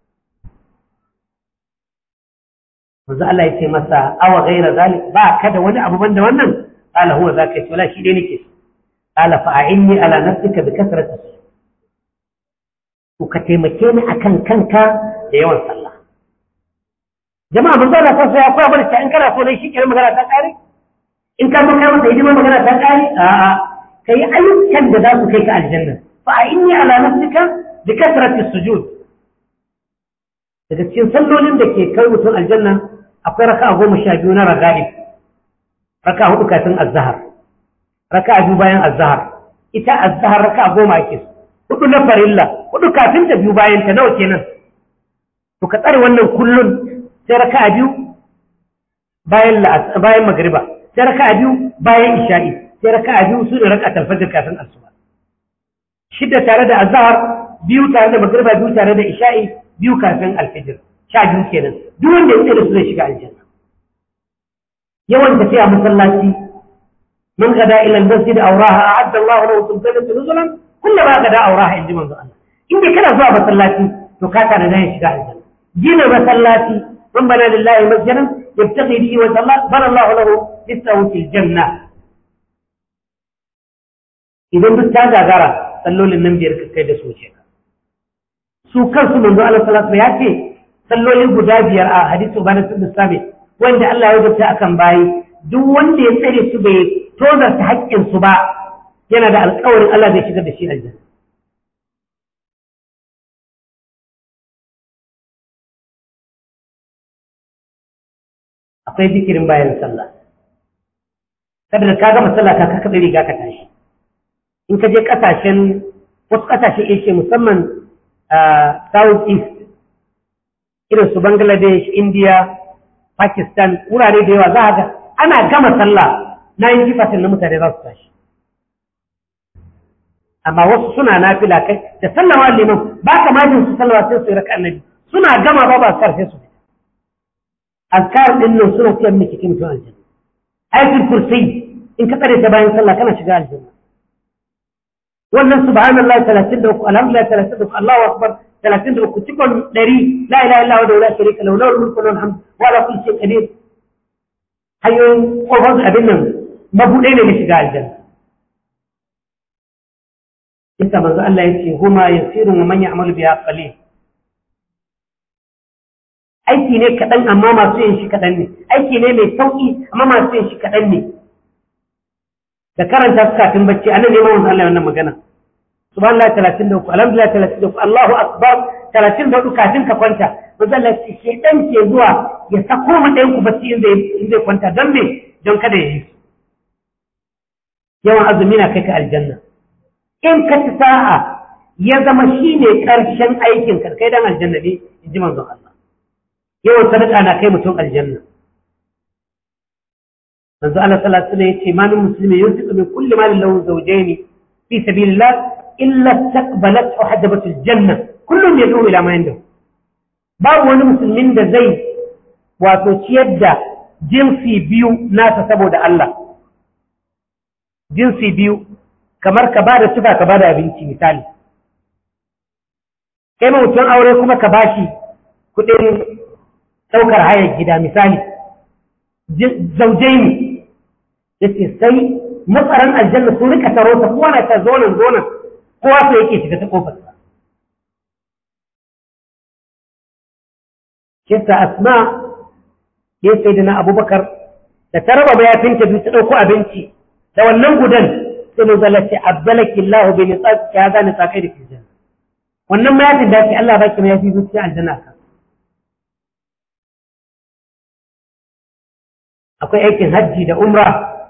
manzo Allah ya ce masa awa ghaira zalik ba ka da wani abu banda wannan qala huwa zaka ce wala shi dai nake qala fa a'inni ala nafsika bi kasrati to ka taimake ni akan kanka da yawan sallah jama'a mun zalla sai ya koya mana in kana so dai shi kenan magana ta kare in ka zo kai masa hidima magana ta kare a'a kai ayyukan da za su kai ka aljanna fa inni ala nafsika bi kasrati sujud daga cikin sallolin da ke kai mutum aljanna akwai raka'a goma sha biyu na ragaib raka'a hudu kafin azhar raka'a biyu bayan azhar ita azhar raka'a goma ake hudu na farilla hudu kafin ta biyu bayan ta nawa kenan to ka tsare wannan kullun sai raka'a biyu bayan bayan magriba sai raka'a biyu bayan isha'i sai raka'a biyu su da raka'atul fajr kafin asuba shidda tare da azhar biyu tare da magriba biyu tare da isha'i biyu kafin alfijir sha biyu kenan duk wanda ya da su zai shiga aljanna yawan tafiya masallaci man gada ila almasjid aw raha a'adda Allahu lahu sultanatan nuzulan kullama gada aw raha inji manzo Allah in dai kana zuwa masallaci to ka tana da shiga aljanna gina masallaci man bana lillahi masjidan yabtaghi bihi wa Allah bana Allah lahu bisawu fil janna idan duk ta gagara sallolin nan biyar kai da su ce su kansu manzo Allah sallallahu alaihi wasallam ya ce salloli guda biyar a hadisu bana sun sabe wanda Allah ya rubuta akan bayi duk wanda ya tsare su bai tozarta haƙƙin su ba yana da alƙawarin Allah zai shigar da shi aljanna akwai zikirin bayan sallah kada da ka gama sallah ka kaɗa riga ka tashi in ka je ƙasashen wasu ƙasashen Asia musamman South East irin su Bangladesh, India, Pakistan, wurare da yawa za a ga ana gama sallah ninety percent na mutane za su tashi. Amma wasu suna nafila kai da sallama liman ba ka majin su sallawa sai su yi raka annabi suna gama ba ba su karfe su. Azkar din nan suna fiye miki kin mutum aljanna. Ayatul kursi in ka tsare ta bayan sallah kana shiga aljanna. Wannan subhanallahi talatin da uku alhamdulillah talatin da uku Allahu akbar talatin da uku cikon ɗari la ilaha illa huwa la sharika lahu lahul mulku wa lahul hamdu wa ala kulli shay'in qadir hanyoyin kofar abin nan mabuɗe ne na shiga aljanna isa manzo Allah ya ce huma yasirun wa man ya'malu biha qalil aiki ne kaɗan amma masu yin shi kaɗan ne aiki ne mai sauƙi amma masu yin shi kaɗan ne da karanta su kafin bacci anan ne manzo Allah wannan magana subhanallah talatin da uku alhamdulillah talatin da uku Allahu akbar talatin da uku kafin ka kwanta manzo Allah ce shedan ke zuwa ya sako mu ɗayan ku bacci in zai in zai kwanta don me don kada ya yi yawan azumi na kai ka aljanna in ka ci sa'a ya zama shine karshen aikin ka kai dan aljanna ne in ji manzon Allah yawan sadaka na kai mutum aljanna manzo Allah sallallahu alaihi wasallam yace man muslimi yunfiqu min kulli malin lahu zawjayn fi sabilillah illa istaqbalat hajabatul janna kullun yad'u ila ma yandahu babu wani musulmin da zai wato ciyar da jinsi biyu nasa saboda Allah jinsi biyu kamar ka bada tufa ka bada abinci misali kai mutum aure kuma ka bashi kudin daukar hayar gida misali zaujaini yace sai matsaran aljanna su rika taro ta kowa na ta zonan zonan kowa sai yake shiga ta kofar sa kisa asma ya sayyidina abubakar da ta raba bayafin ta biyu ta dauko abinci da wannan gudan sai mu zalati abdalaki Allah bi nisaq ya ga ni sakai da kijan wannan mayafin da ke Allah baki mayafi zuciya aljanna ka akwai aikin hajji da umra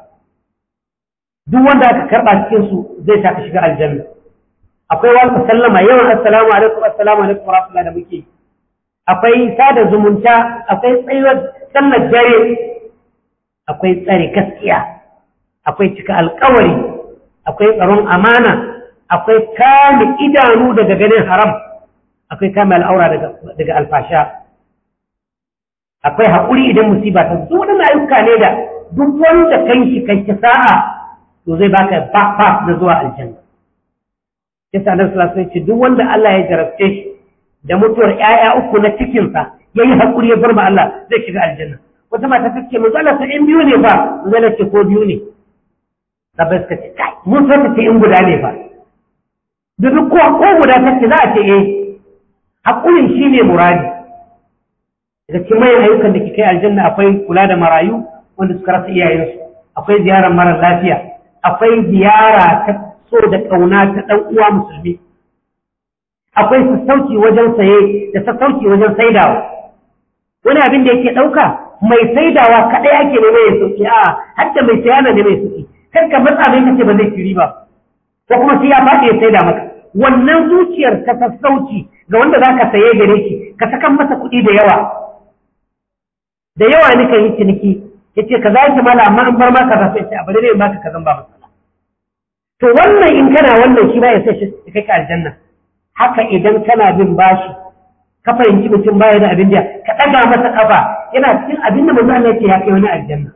duk wanda aka karba cikin su zai saka shiga aljanna akwai wanda sallama yawan assalamu alaikum assalamu alaikum wa rahmatullahi da muke akwai sada zumunta akwai tsayuwar sallar dare akwai tsare gaskiya akwai cika alkawari akwai tsaron amana akwai kame idanu daga ganin haram akwai kame al'aura daga daga alfasha akwai haƙuri idan musiba ta zo waɗannan ayyuka ne da duk wanda kan shi kai ki sa'a to zai baka ba ba na zuwa aljanna yasa Annabi sallallahu alaihi wasallam duk wanda Allah ya jarabce shi da mutuwar ƴaƴa uku na cikin sa yayi haƙuri ya bar ma Allah zai shiga aljanna wata mata take mun Allah sai in biyu ne fa mun Allah ce ko biyu ne sabai suka ce kai mun so ta ce in guda ne fa duk ko ko guda take za a ce eh haƙurin shine muradi daga cikin manyan ayyukan da ke kai aljanna akwai kula da marayu wanda suka rasa iyayensu akwai ziyarar mara lafiya akwai ziyara ta so da ƙauna ta ɗan uwa musulmi akwai sassauci wajen saye da sassauci wajen saidawa wani abin da yake ɗauka mai saidawa kaɗai ake neman ya sauki a hatta mai saya na neman ya sauki kar ka matsa mai kace ba zai ci riba ko kuma sai ya faɗi ya saida maka wannan zuciyar ta sassauci ga wanda za ka saye gare shi ka sakan masa kuɗi da yawa da yawa ne kan yi ciniki ya ce ka za ki mala amma an bar maka rasu ya ce abu ne maka ka zan ba matsala to wannan in kana wannan shi ba ya sai shi kai ka aljanna haka idan kana bin bashi ka fahimci mutum baya da abin da ka ɗaga masa ƙafa yana cikin abin da manzo Allah ya ce ya kai wani aljanna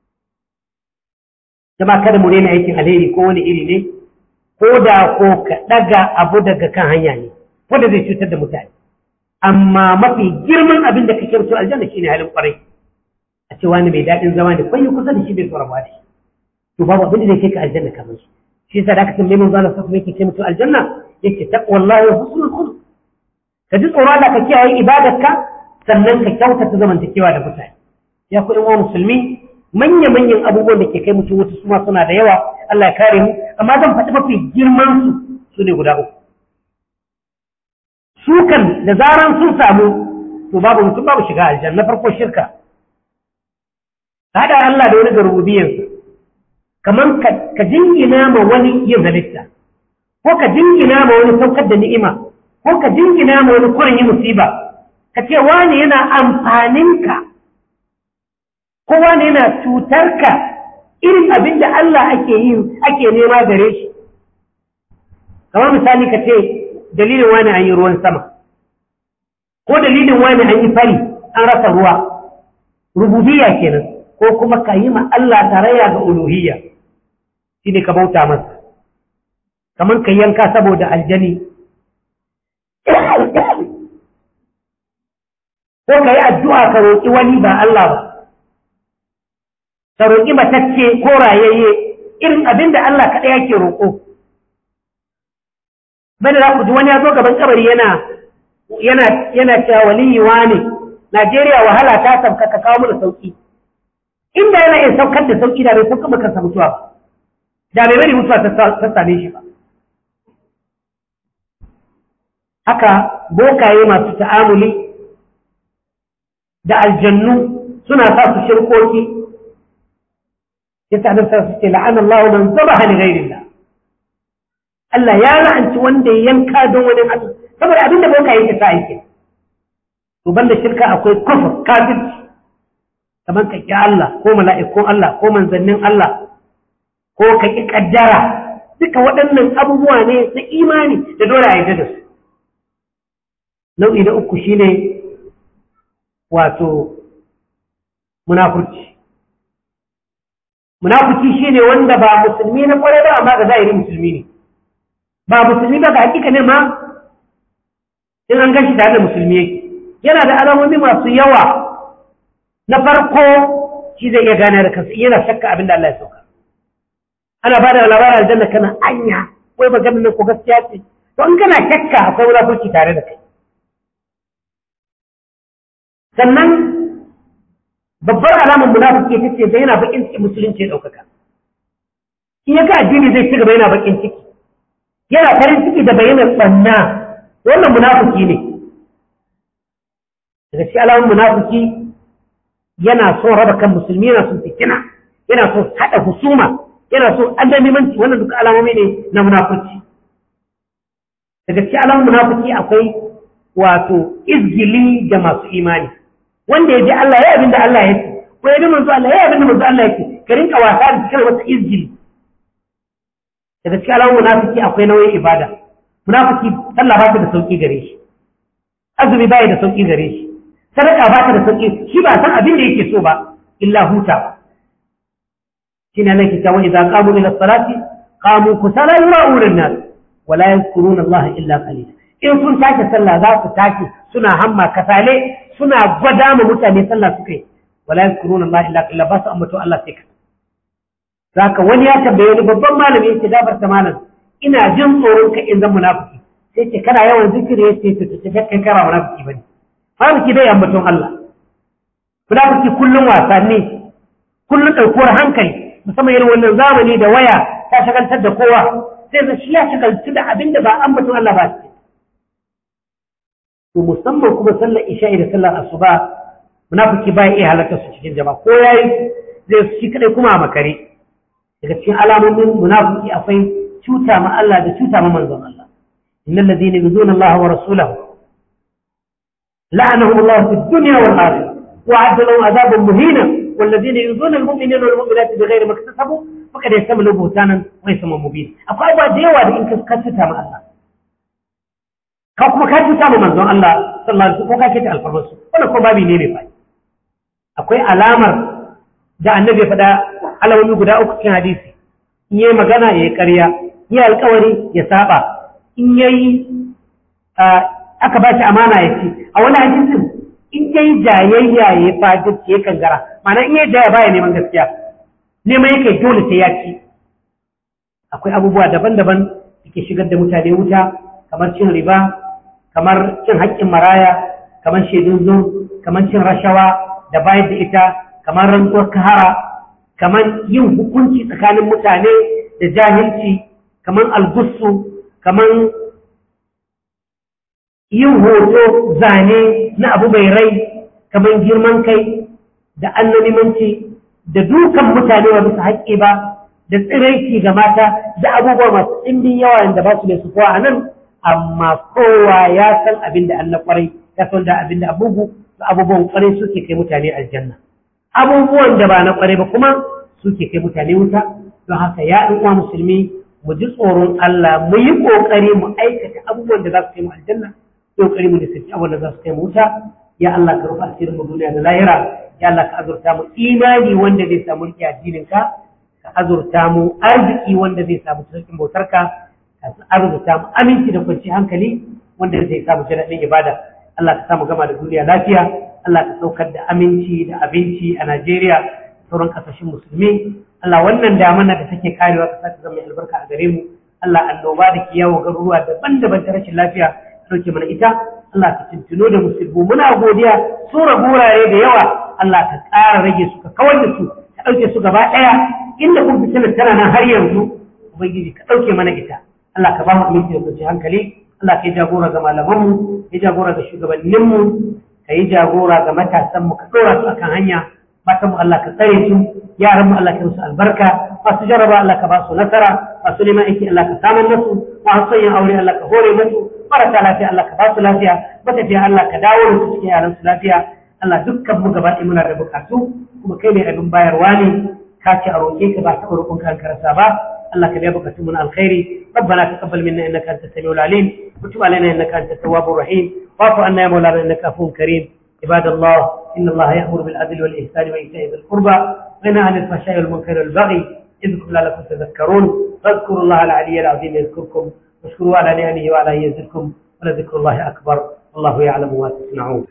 jama'a kada mu rena aikin alheri ko wani iri ne ko da ko ka ɗaga abu daga kan hanya ne wanda zai cutar da mutane amma mafi girman abin da kake so aljanna shine halin kwarai a ce wani mai daɗin zama da kwanye kusa da shi bai tsoron ba da shi to babu abin da zai kai ka aljanna kamar shi shi yasa da aka tambaye manzo Allah sallallahu alaihi wasallam yake ce mutu aljanna yake taqwallahi wa husnul khuluq ka ji tsoro Allah ka kiyaye ibadarka sannan ka kyautata zamantakewa da mutane ya ku ɗan musulmi manya manyan abubuwan da ke kai mutum wata suma suna da yawa Allah ya kare mu amma zan faɗi mafi girman su su ne guda uku su kan da zaran sun samu to babu mutum babu shiga aljanna na farko shirka hada Allah da wani ga rububiyarsa kamar ka jingina ma wani yin halitta ko ka jingina ma wani saukar da ni'ima ko ka jingina ma wani kurin yi musiba ka ce wani yana amfaninka ko wani yana cutarka irin abin da Allah ake yi ake nema gare shi kamar misali ka ce dalilin wani an yi ruwan sama ko dalilin wani an yi fari an rasa ruwa rububiyya kenan ko kuma ka yi ma Allah tarayya ga uluhiyya shi ne ka bauta masa kamar ka yanka saboda aljani ko ka yi addu'a ka roƙi wani ba Allah ba ka roƙi matacce ko rayayye irin abin da Allah kaɗai yake roƙo bane za ku ji wani ya zo gaban kabari yana yana yana cewa waliyi wane Najeriya wahala ta sauka ka kawo mana sauki inda yana iya saukar da sauki da bai sauka maka kansa mutuwa ba da bai bari mutuwa ta same shi ba haka bokaye masu ta'amuli da aljannu suna sa su shirkoki yasa annabi sallallahu alaihi wasallam ce la'ana Allahu man zabaha li ghayrillah Allah ya la'anci wanda ya yanka don wani abu saboda abinda bokaye yake sa yake to banda shirka akwai kufur kafirci kamar ka ki Allah ko mala'ikun Allah ko manzannin Allah ko ka ki kaddara duka waɗannan abubuwa ne na imani da dole a yarda da su nau'i na uku shine wato munafurci munafurci shine wanda ba musulmi na kwarai ba amma ga zahiri musulmi ne ba musulmi ba ga hakika ne ma in an gashi tare da musulmi yake yana da alamomi masu yawa na farko shi zai iya gane da kansa yana shakka abin da Allah ya sauka ana ba da labarin aljanna kana anya wai maganar nan ko gaskiya ce to in kana shakka akwai munafurci tare da kai sannan babbar alamar munafiki ita ce zai yana bakin ciki musulunci ya ɗaukaka in ya ga addini zai ci gaba yana bakin ciki yana farin ciki da bayanan tsanna wannan munafiki ne daga cikin alamar munafiki yana son raba kan musulmi yana son fitina yana son haɗa husuma yana son annamimanci wannan duka alamomi ne na munafiki daga cikin alamar munafiki akwai wato izgili da masu imani wanda ya ji Allah ya abin da Allah ya ce ko ya bi manzo Allah ya abin da manzo Allah ya ce ka rinka wasa da cikin wata izgili daga cikin alamun munafiki akwai nauyin ibada munafiki sallah ba ta da sauki gare shi azumi ba da sauki gare shi sadaka ba ta da sauki shi ba san abin da yake so ba illa huta shine Allah ke cewa idza qamu ila salati qamu kusala yura'una an-nas wa la yadhkuruna Allah illa qalila in sun tashi sallah za su tashi suna hamma kasale suna gwada ma mutane sallah suka yi wala yazkuruna Allah illa illa ba su ambato Allah sai ka zaka wani ya tambaye wani babban malami yace gafarta malam ina jin tsoron ka in zan munafiki sai ce kana yawan zikiri yace to to kai kara munafiki bane munafiki bai ambaton Allah munafiki kullun wasanni kullun daukuwar hankali musamman irin wannan zamani da waya ta shagaltar da kowa sai zai shi ya shagaltu da abinda ba ambaton Allah ba to musamman kuma sallar isha'i da sallar asuba munafiki bai iya halarta su cikin jama'a ko yayi zai shi kadai kuma a makare daga cikin alamomin munafiki akwai cuta ma Allah da cuta ma manzon Allah innal ladina yuzuna Allah wa rasulahu la'anahum Allah fid dunya wal akhirah wa 'adda lahum 'adaban muhina wal ladina yuzuna al mu'minina wal mu'minati bighayri ma iktasabu faqad yastamilu buhtanan wa isman mubin akwai ba da yawa da in ka cuta ma Allah ka kuma ka cuta ma manzon Allah sallallahu alaihi wasallam ko ka kita alfarmasu wannan ko babi ne mai fadi akwai alamar da annabi ya faɗa alamomi guda uku cikin hadisi in yayi magana yayi ƙarya in yayi alƙawari ya saba in yayi aka ba shi amana ya ce a wani hadisin in yayi jayayya ya fajirci ya kangara ma'ana in yayi jayayya baya neman gaskiya neman yake dole sai ya ci akwai abubuwa daban-daban da ke shigar da mutane wuta kamar cin riba kamar cin haƙƙin maraya kamar shaidun zo kamar cin rashawa da bayar da ita kamar rantsuwar kahara kamar yin hukunci tsakanin mutane da jahilci kamar algussu kamar yin hoto zane na abu mai rai kamar girman kai da annanimanci da dukan mutane wa bisa haƙƙi ba da tsiraici ga mata da abubuwa masu ɗimbin yawa da ba su da sufuwa a nan amma kowa ya san abin da Allah kwarai ya san da abin da abubu da abubuwan kwarai suke kai mutane aljanna abubuwan da ba na kwarai ba kuma suke kai mutane wuta don haka ya ɗan uwa musulmi mu ji tsoron Allah mu yi ƙoƙari mu aikata abubuwan da za su kai mu aljanna kokari mu da saki abin da za su kai mu wuta ya Allah ka rufa asirin mu duniya da lahira ya Allah ka azurta mu imani wanda zai samu riƙe addinin ka ka azurta mu arziki wanda zai samu cikin bautar ka ka azurta mu aminci da kwanci hankali wanda zai samu daɗin ibada Allah ka samu gama da duniya lafiya Allah ka saukar da aminci da abinci a Najeriya sauran kasashen musulmi Allah wannan damana da take karewa ka saka zama albarka a gare mu Allah annoba da ke yawo garuruwa daban-daban ta rashin lafiya dauke mana ita Allah ka tuntuno da musulmi muna godiya sura gurare da yawa Allah ka ƙara rage su ka kawar da su ka dauke su gaba daya inda kun fitina tana nan har yanzu ubangiji ka dauke mana ita Allah ka ba mu aminci da kwanciyar hankali Allah ka yi jagora ga malamanmu ya jagora ga shugabanninmu ka yi jagora ga matasanmu ka dora su akan hanya matanmu Allah ka tsare su yaranmu Allah ka musu albarka masu jaraba Allah ka ba su nasara masu neman aiki Allah ka samun nasu masu son aure Allah ka hore musu marasa lafiya Allah ka ba su lafiya matafiya Allah ka dawo da su cikin yaran su lafiya Allah dukkan mu gaba ɗaya muna da bukatu kuma kai mai abin bayarwa ne ka ce a roƙe ka ba ta roƙon ka karasa ba Allah ka biya bukatun mu na alkhairi ربنا تقبل منا انك انت السميع العليم وتب علينا انك انت التواب الرحيم واعف عنا يا مولانا انك عفو كريم عباد الله ان الله يأمر بالعدل والاحسان وايتاء ذي القربى وينهى عن الفحشاء والمنكر والبغي يذكركم لعلكم تذكرون فاذكروا الله العلي العظيم يذكركم واشكروا على نعمه وعلى يزدكم ولذكر الله اكبر والله يعلم ما تصنعون